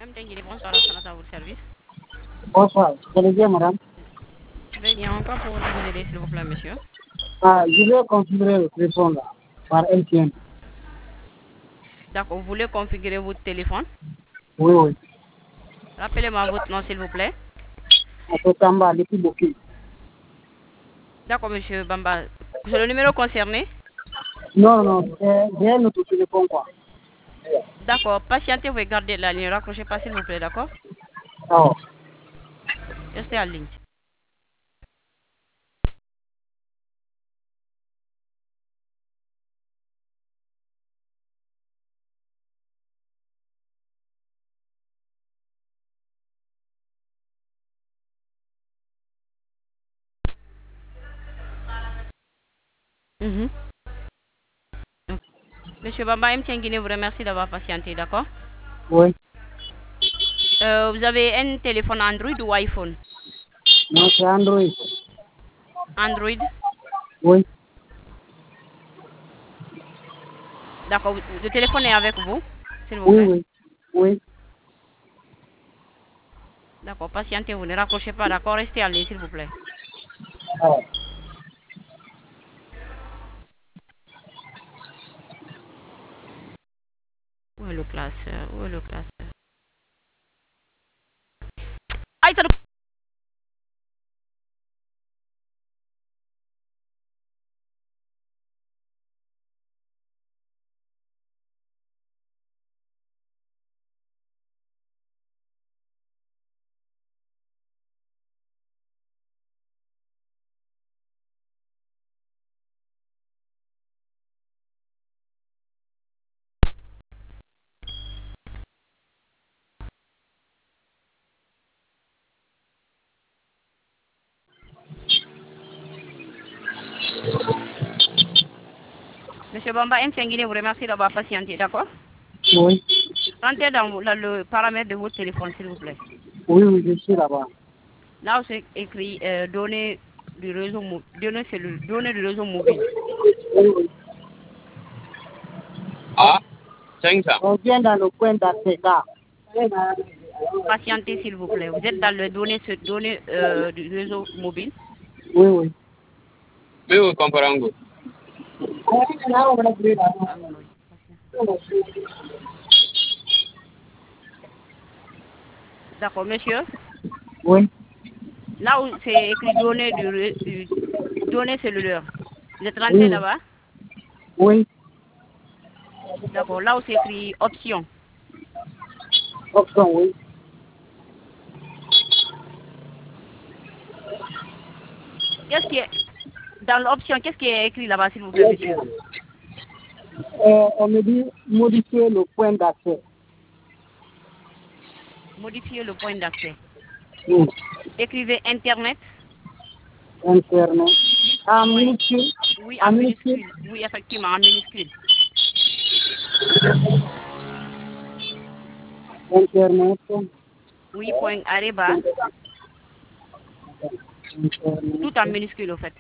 Mtengili, bonsoir, à votre service. Bonsoir, vous allez bien, madame? Je vais bien, encore pour vous aider, s'il vous plaît, monsieur. Je vais configurer le téléphone là, par MTN. D'accord, vous voulez configurer votre téléphone? Oui, oui. Rappelez-moi votre nom, s'il vous plaît. C'est Tamba, depuis Boki. D'accord, monsieur Bamba. C'est le numéro concerné? Non, non, j'ai un autre téléphone, quoi. D'accord, patientez, vous gardez la ligne. Raccrochez pas, s'il vous plaît, d'accord? Oh. Restez en ligne. Mhm. Monsieur Bamba, MTN Guinée vous remercie d'avoir patienté, d'accord? Oui. Vous avez un téléphone Android ou iPhone? Non, c'est Android. Android? Oui. D'accord, le téléphone est avec vous, s'il vous Oui, plaît. oui. Oui. D'accord, patientez, vous ne raccrochez pas, d'accord? Restez en ligne, s'il vous plaît. Oh. Où est le classeur? Où est le classeur? Aïe, ça Monsieur Bamba, M. Guinée vous remercie d'avoir patienté, d'accord? Oui. Rentrez dans le paramètre de votre téléphone, s'il vous plaît. Oui, oui, je suis là-bas. Là où c'est écrit données du réseau données du réseau mobile. Oui, oui. Ah, 500. On vient dans le coin d'accès là. Patientez, s'il vous plaît. Vous êtes dans le données du réseau mobile. Oui, oui. Mais vous comprenez. D'accord, monsieur. Oui. Là où c'est écrit données cellulaires. Vous êtes Oui, rentré oui. là-bas? Oui. D'accord, là où c'est écrit options. Option, oui. Qu'est-ce qui est dans l'option? Qu'est-ce qui est écrit là-bas, s'il vous plaît, monsieur? On me dit modifier le point d'accès. Modifier le point d'accès. Oui. Écrivez Internet. Internet. En Point. minuscule. Oui, en En minuscule. minuscule. Oui, effectivement, en minuscule. Internet. Oui, point areba. Internet. Tout en minuscule, au fait.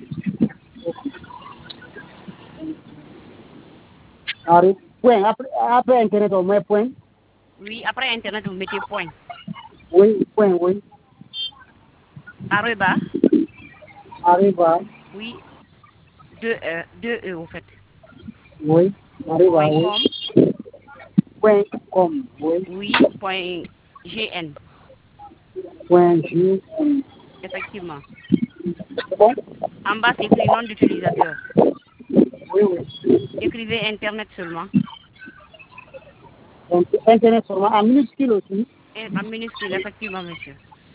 Arrête. Point. Après Internet, on met point. Oui, après Internet, vous mettez point. Oui, point, oui. Areba. Arrive à. Oui, deux E, au fait. Oui. Arrive à, Point oui. com. Point com, oui. Oui, point GN. Point G. Effectivement. C'est bon? En bas, c'est écrit nom d'utilisateur. Oui, oui. Écrivez Internet seulement. Internet seulement. En minuscule aussi. Et en minuscule, effectivement, monsieur.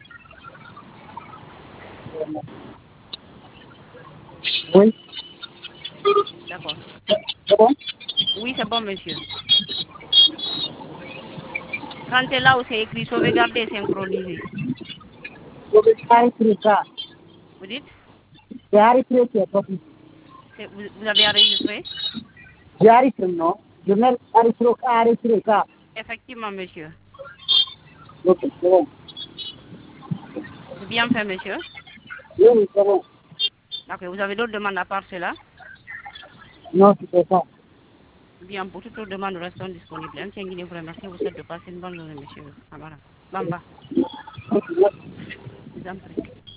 Oui. D'accord. C'est bon? Oui, c'est bon, monsieur. Rentrez là où c'est écrit sauvegarder et synchroniser. C'est arrêté ça. Vous dites? C'est arrêté qui est possible. Vous avez enregistré? J'ai arrêté, non? Je mets arrêté ça. Effectivement, monsieur. Ok, c'est bon. C'est bien fait, monsieur. Oui, oui, c'est bon. D'accord. Vous avez d'autres demandes à part cela? Non, c'est ça. Bien, pour toute demande restant disponible. Un tiens, vous remercie, vous souhaite de passer une bonne journée, monsieur Amara. Bamba. Ok, merci. Je vous en prie.